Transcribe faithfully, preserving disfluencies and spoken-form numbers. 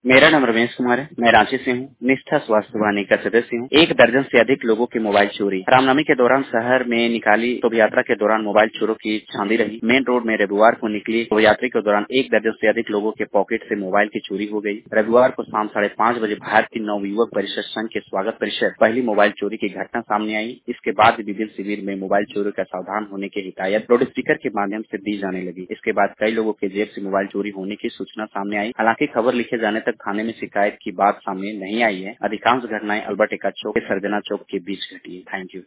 मेरा नाम रमेश कुमार है। मैं रांची से हूँ। निष्ठा स्वास्थ्य वाहिनी का सदस्य हूँ। एक दर्जन से अधिक लोगों के मोबाइल चोरी। रामनवमी के दौरान शहर में निकाली शोभा यात्रा के दौरान मोबाइल चोरों की छांदी रही। मेन रोड में रविवार को निकली शोभा यात्रा के दौरान एक दर्जन से अधिक लोगों के पॉकेट से मोबाइल की चोरी हो गई। रविवार को शाम साढ़े पाँच बजे भारतीय नवयुवक परिषद संघ के स्वागत परिषद पहली मोबाइल चोरी की घटना सामने आई। इसके बाद विभिन्न शिविर में मोबाइल चोरी का सावधान होने की हिदायत लाउड स्पीकर के माध्यम से दी जाने लगी। इसके बाद कई लोगों के जेब से मोबाइल चोरी होने की सूचना सामने आई। हालांकि खबर लिखे जाने तक थाने में शिकायत की बात सामने नहीं आई है। अधिकांश घटनाएं अल्बर्ट एक्का चौक के सरजना चौक के बीच घटी है। Thank you.